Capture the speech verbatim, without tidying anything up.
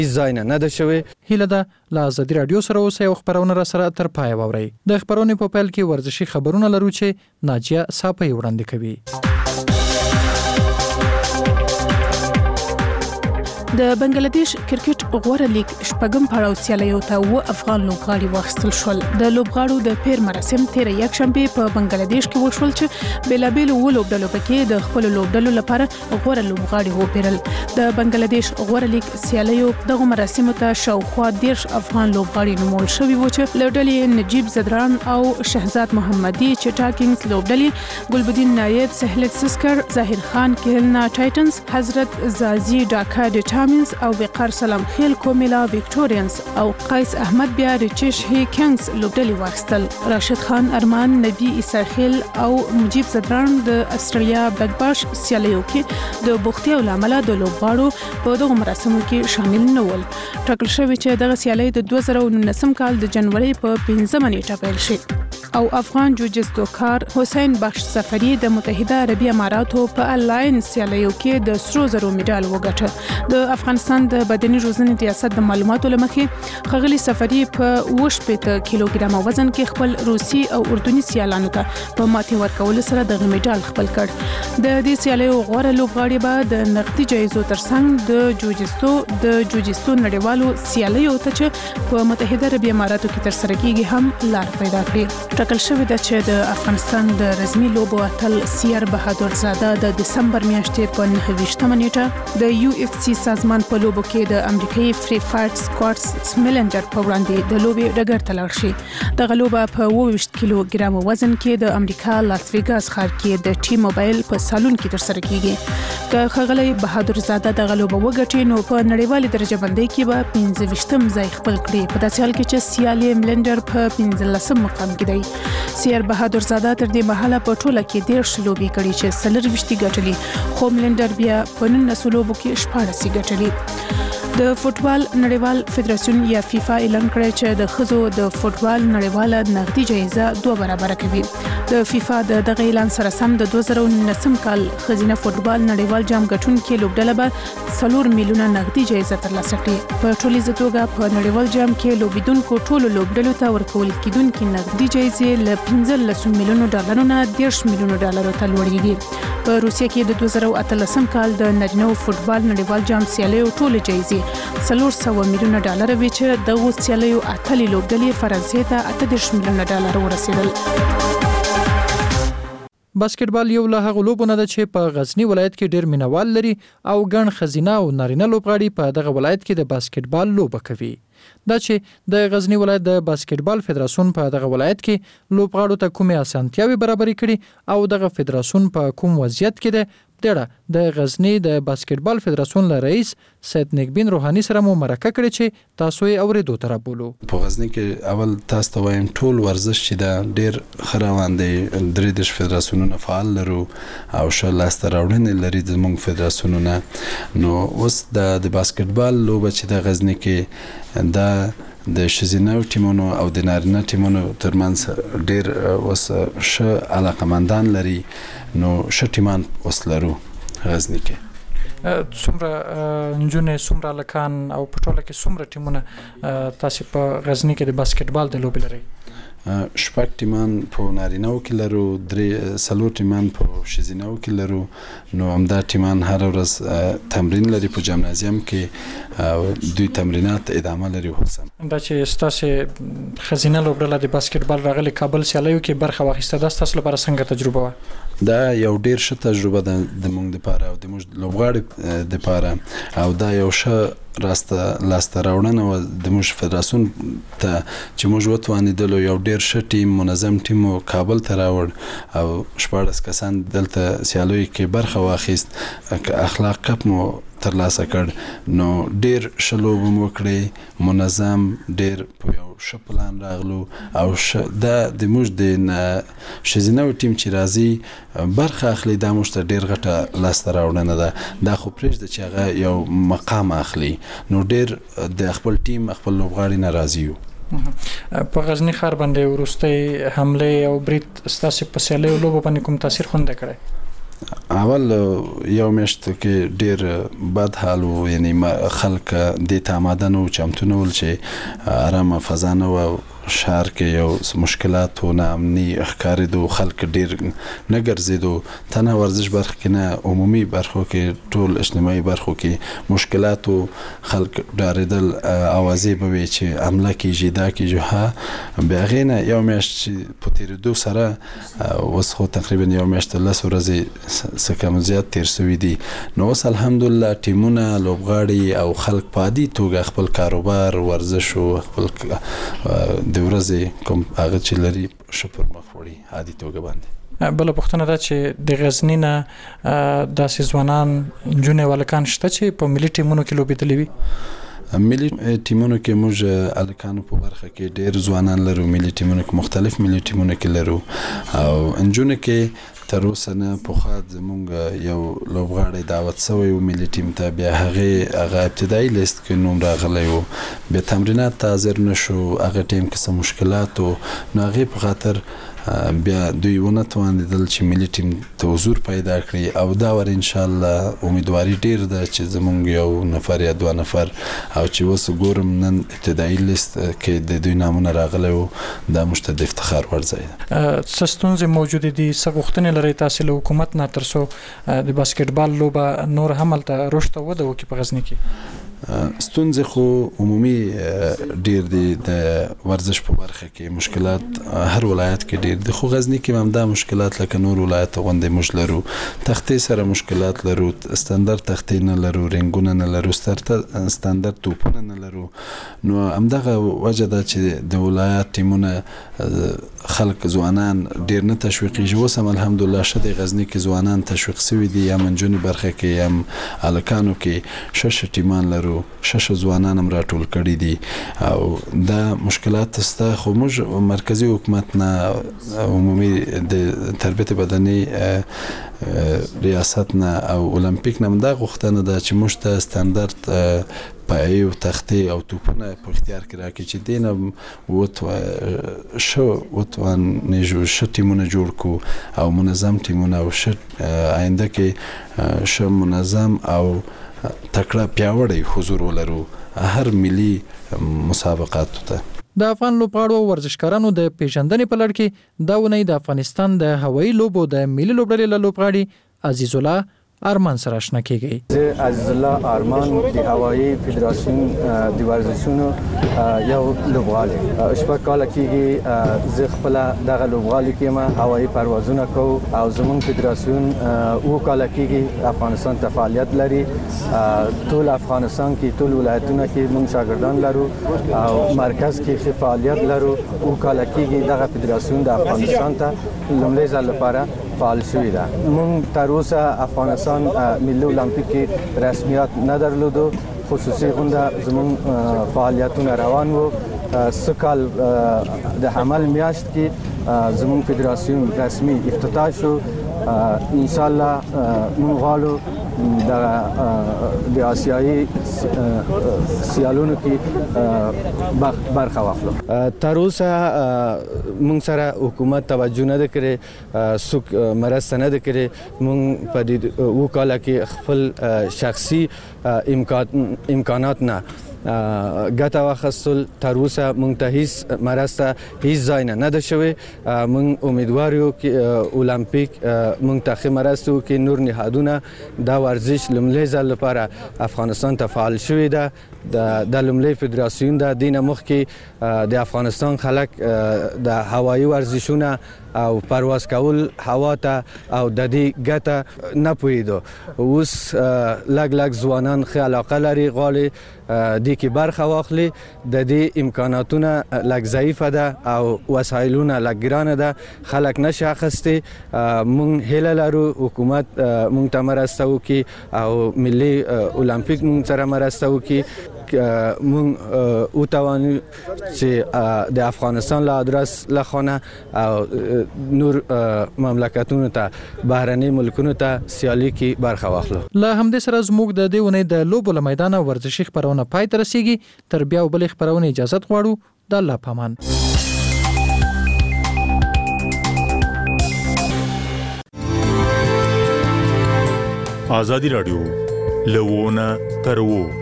ځای نه ده شوې. هیله ده له ازادي راډیو سره اوسئ او خبرونه را سره تر پایه واورئ. د خبرونې په پیل کې ورزشي خبرونه لرو چې ناجیه صافی وړاندې کوي. د بنگلاديش کرکټ غوړه لیگ شپږم پړاو سیالیو ته و افغان لوبغاړي واخیستل شول. د لوبغاړو د پیر مراسم تیر یک شنبه په بنگلاديش کې وشول چې بلابل و لوبډلو پکې د خپل لوبډلو لپاره غوړه لوبغاړي وپیرل. د بنگلاديش غوړه لیگ سیالیو دغه مراسم ته شاوخوا دیرش افغان لوبغاړي نومول شوي و چې لوبډلې نجیب زدران او شهزاد محمدي چټا کینګز لوبډلې ګلبدین نایب سهلت سسکر ظاهر خان کهلنا ټایټنز حضرت زازی ډاکا ډ تامینز او وقار سلام خیل کومیلا وکټورینز او قیس احمد بیا ریچش هی کینګز لوبډلې واخیستل. راشد خان ارمان نبی عیسی خیل او مجیب زدران د استرالیا بګ باش سیالیو کې د بوختي او لامل د لوبغاړو په دغه مراسمو کې شامل نه ول. ټاکل شوی چې دغه سیالي د دوه زره او نولسم کال د جنوري په پنځمه نیټه پیل شي او افغان جوجستو کار حسین بخش سفری د متحده عربی اماراتو په الاین سیالیو کې د سرو زرو میډال وګټه. د افغانستان د بدني روزنې ریاست د معلوماتو لمخې خغلی سفری په وشپېته کیلوګرام وزن کې خپل روسي او اردني سیالانو ته په ماتې ورکول سره د میډال خپل کړ. د دې سیالیو غوړه لوبغاړي به د نقدي جایزو ترڅنګ د جوجستو د جوجستو نړیوالو سیالیو ته چې په متحده عربی اماراتو کې ترسره کیږي هم لار پیدا کړي. ټاکل شوی ده چې د افغانستان د رسمي لوبو اتل سیر بهادر زاده د دسمبر میاشتې په نهه ویشتمه نیټه د یو اف سی سازمان په لوبو کې د امریکایي فری فایټ سکواټس سمیلنجر په وړاندې د لوبې ډګر ته لاړ شي. دغه لوبه په اووه ویشت کیلوګرام وزن کې د امریکا لاس ویګاس ښار کې د ټي موبایل په سالون کې ترسره کیږي. که خغلی بهادر زاده دغه لوبه وګټي نو په نړیوالې درجه بندۍ کې به پنځه ویشتم ځای خپل کړي. په داسې حال کې چې سیالي ملنډر په پنځلسم مقام کې دی. سیر بهادر زاده تر دې مهاله په ټوله کې دیرش لوبې کړې چې څلور ویشتي ګټلې خو ملنډر بیا په نولس لوبو کې شپاړس ګټلې. د فوټبال نړیوال فدراسیون یا فیفا اعلان کړی چې د ښځو د فوټبال نړیواله نقدي جایزه دوه برابر کوي. د فیفا د دغه اعلان سره سم د دوه زره نولسم کال ښځینه فوټبال نړیوال جام ګټونکې لوبډله به څلور میلیونه نقدي جایزه ترلاسه کړي. په ټولیزه توګه په نړیوال جام کې لوبیدونکو ټولو لوبډلو ته ورکول کېدونکې نقدي جایزې له پنځلس میلیونو ډالرو نه دیرش میلیونو ډالرو ته لوړېږي. په روسیه کې د دوه زره اتلسم کال د نجنو فوټبال نړیوال جام سیالیو ټولې جایزې څلور سوه میلیونه ډالر وي چې دغه سیالیو اتلې لوبډلې فرانسې ته اته دېرش میلیونه ډالر ورسېدل. باسکټبال یو له هغو لوبو نه ده چې په غزنی ولایت کې ډېر مینوال لري او ګڼ ښځینه او نارینه لوبغاړي په دغه ولایت کې د باسکټبال لوبه کوي. دا چې د غزنی ولایت د باسکټبال فدراسیون په دغه ولایت کې لوبغاړو ته کومې اسانتیاوې برابرې کړي او دغه فدراسیون په کوم وضعیت کې ده، دړه د غزنی د باسکټبال فدراسیون له رئیس سید نیکبین روحانی سره مو مرکه کړې چې تاسو یې اورېدو ته رابولو. په غزنی کې اول تاسو ته وایم ټول ورزش چې دا ډېر ښه روان دی. درې دېرش فدراسیونونه فعال لرو او ښه لاسته راوړنې لري زموږ فدراسیونونه. نو اوس د باسکټبال لوبه چې د غزنی کې دا د ښځینه ټیمونو او د نارینه ټیمونو ترمنځ ډېر اوس ښه علاقمندان لري. نو ښه ټیمان اوس لرو غزنی کې. څومره نجونې څومره هلکان او په ټوله کې څومره ټیمونه تاسې په غزنی کې د باسکټبال د لوبې لرئ؟ شپږ ټیمان په نارینه‌و کې لرو، درې څلور ټیمان په ښځینه‌و کې لرو. نو همدا ټیمان هره ورځ تمرین لري په جمنازیم کې، دوی تمرینات ادامه لري. هم دا چې ستاسې ښځینه لوبډله د باسکټبال راغلې کابل سیالیو کې برخه واخیسته، دا ستاسو لپاره څنګه تجربه وه؟ دا یو ډېر ښه تجربه ده د موږ دپاره او د موږ لوبغاړي دپاره، او دا یو ښه راسته لاسته راوړنه وه د موږ فدراسیون ته چې موږ وتوانېدلو یو ډېر ښه ټیم منظم ټیم مو کابل ته راوړ او شپاړس کسان دلته سیالیو کې برخه واخیست. اخلاق کپ مو ترلاسه کړ. نو ډېر ښه لوبه مو وکړې، منظم ډېر په یو ښه پلان راغلو او دا د موږ د ښځینه ټیم چې راځي برخه اخلي، دا موږ ته ډېر غټه لاسته راوړنه ده. دا خو پرېږده چې هغه یو مقام اخلي. نو ډېر د خپل ټیم خپل لوبغاړي نه راضي یو. په غزنی ښار باندې وروستۍ حملې او برید ستاسې په سیالیو لوبو باندې کوم تاثیر خونده کړی؟ اول یو میاشت کې ډیر بد حال و، یعنی خلک د تامادن او چمتون ول چې آرامه فضا نه و، شهر کې یو مشکلات و، نه امني ښکارېدو، خلک ډیر نه ګرځېدو، تنه ورزش برخه کې نه عمومي برخو کې ټول اجتماعي برخو کې مشکلات و، خلک ډارېدل، اوازې به وي چې حمله کېږي دا کېږي. ها بیا هغې نه یو میاشت چې په تېرېدو سره اوس خو تقریبا یو میاشت لس ورځې څه کم زیات تېر سوي دي. نو اوس الحمدلله ټیمونه، لوبغاړي او خلک په عادي توګه خپل کاروبار، ورزش او خپل د ورځې کوم هغه چې لري ښه پر مخ وړي عادي توګه باندې. بله پوښتنه ده چې د غزني نه داسې ځوانان، نجونې او هلکان شته چې په ملي ټیمونو کې لوبېدلي وي؟ ملي ټیمونو کې موږ الکانو په برخه کې ډیر ځوانان لرو، ملي ټیمونو کې مختلف ملي ټیمونو کې لرو، او انجونو کې تر اوسه نه پخوا زمونږ یو لوبغاړی دعوت سوی و ملي ټیم ته، بیا هغې هغه ابتدایي لیست کې نوم راغلی و، بیا تمرینات ته حاضر نه شو، هغه ټیم کې څه مشکلات و، نو هغې په خاطر بیا دوی ونه توانېدل چې ملي ټیم ته حضور پیدا کړي، او دا ور انشاءالله امیدواري ډیر ده چې زمونږ یو نفر یا دوه نفر، او چې اوس ګورم نن ابتدایي لیست کې د دوی نامونه راغلی و، دا موږ ته د افتخار وړ ځای ده. څه ستونزې موجودې دي، څه غوښتنې لرئ تاسې له حکومت نه تر څو د باسکټبال لوبه نور هم هلته رشد او وده وکړي په غزني کې؟ ستونزې خو عمومي ډیر دي، د ورزش په برخه کې مشکلات هر ولایت کې ډیر دي، خو غزني کې هم دا مشکلات لکه نور ولایت غوندې موږ لرو، تختې سره مشکلات لرو، ستاندرد تختې نه لرو، رنګونه نه لرو، ستاندرد توپونه نه لرو. نو همدغه وجه ده چې د ولایت ټیمونه خلک ځوانان ډیر نه تشویقېږي. اوس هم الحمدلله ښه د غزني کې ځوانان تشویق سوي دي، یا منجونې برخه کې هم هلکانو کې ښه ښه ټیمان لرو، ښه ښه ځوانان هم راټول کړي دي، او دا مشکلات سته. خو موږ مرکزي حکومت نه، عمومي د تربیت بدني ریاست نه او اولمپیک نه هم دا غوښتنه ده چې موږ ته ستاندرد پایې او تختې او توپونه په اختیار کې راکړي چې دې نه ښه وتوانېږو ښه ټیمونه جوړ کړو، او منظم ټیمونه، او ښه آینده کې ښه منظم او تکړه پیاوړی حضور ولرو هر ملي مسابقاتو ته. د افغان لوبغاړو او ورزشکارانو د پیژندنې په لړ کې دا ونې د افغانستان د هوایي لوبو د ملي لوبډلې له لوبغاړي عزیز الله ارمان سره آشنا کیږي. زه عزیز الله ارمان د هوایي فدراسیون د ورزشونو یو لوبغاړی، شپږ کاله کېږي زه خپله دغه لوبغاړی کې یم، هوایي پروازونه کوو، او زموږ فدراسیون اوه کاله کېږي افغانستان ته فعالیت لري. ټول افغانستان کې ټول ولایتونه کې موږ شاګردان لرو، او مرکز کې ښه فعالیت لرو. اوه کاله کېږي دغه فدراسیون د افغانستان ته لومړی ځل لپاره فعال شوی ده. موږ تر اوسه افغانستان ملي اولمپیک کې رسمیت نه درلودو، خصوصي غونډه زموږ فعالیتونه روان وو. سه کال د حمل میاشت کې زموږ فدراسیون رسمي افتتاح شو. ان شاء الله موږ غواړو د آسیایي سیالونو کې برخه واخلو. تر اوسه موږ سره حکومت توجه نه ده کړې، څوک مرسته نه ده کړې. موږ په دې اوه کاله کې خپل شخصي امکانات نه ګټه واخیستل. تر اوسه موږ ته هیڅ مرسته هیڅ ځای نه ده شوې. موږ امیدوار یو چې اولمپیک موږ ته ښه مرسته وکړي. نور نهادونه دا ورزش لومړی ځل لپاره افغانستان ته فعال شوې ده. د لومړی فدراسیون ده. دې نه مخکې د افغانستان خلک د هوایي ورزشونه او پرواز کول هوا ته او د دې ګټه نه پوهېدو. اوس لږ لږ ځوانان ښه علاقه لري، غواړي دې کې برخه واخلي. د دې امکاناتونه لږ ضعیفه ده او وسایلونه لږ ګرانه ده، خلک نشي اخیستی. موږ هیله لرو حکومت موږ ته مرسته وکړي او ملي اولمپیک موږ سره مرسته وکړي. موږ وتوانو چې د افغانستان له ادرس لخوا او نور مملکتونو ته، بهرني ملکونو ته سیالي کې برخه واخلو. له همدې سره زموږ د دې ونې د لوبو له میدانه ورزشي خپرونه پای ته رسیږي. تر بیا بلې خپرونې اجازه غواړو. د الله پامان. ازادي رادیو لوونه تر وو